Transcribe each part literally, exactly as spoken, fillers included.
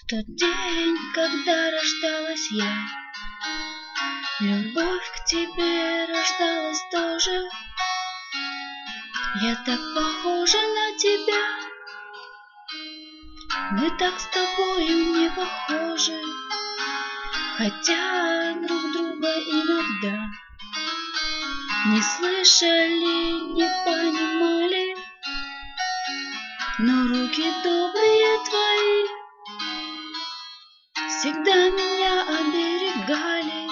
тот день, когда рождалась я, любовь к тебе рождалась тоже. Я так похожа на тебя, мы так с тобою не похожи, хотя друг друга иногда не слышали, не понимали, но руки добрые твои всегда меня оберегали.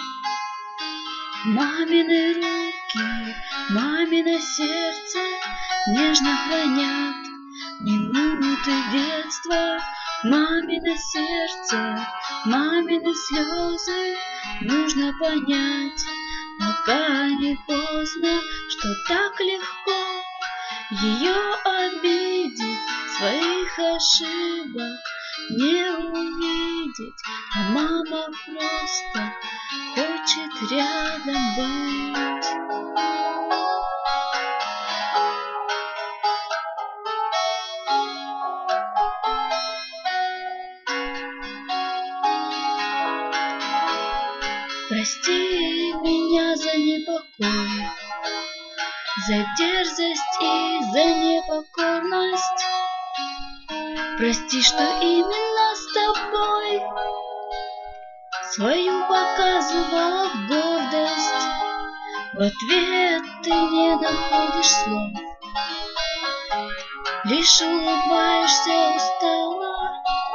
Мамины руки, мамино сердце нежно хранят минуты детства. Мамино сердце, мамины слезы нужно понять, пока не поздно, что так легко ее обидеть, своих ошибок не увидеть. А мама просто хочет рядом быть. Прости меня за непокой, за дерзость и за непокорность. Прости, что именно с тобой свою показывала гордость. В ответ ты не находишь слов, лишь улыбаешься устало.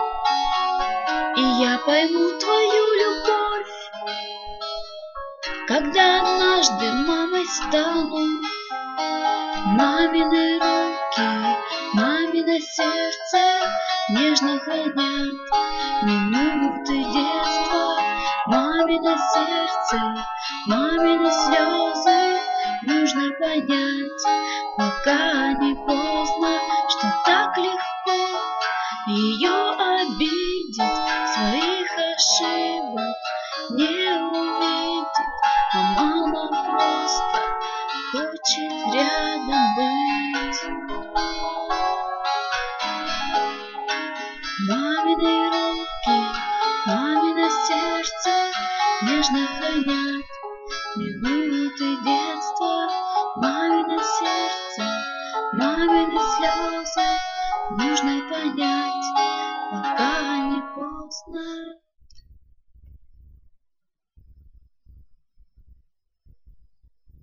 И я пойму твою любовь, когда однажды мамой стану. Мамины руки, мамино сердце нежно хранят минуты детства. Мамино сердце, мамины слезы нужно понять, пока не поздно, что так легко ее обидеть, своих ошибок не увидеть. А мама просто хочет рядом быть. Мамины руки, мамино сердце нежно хранят минуты детства. Мамино сердце, мамины слезы нужно понять, пока не поздно.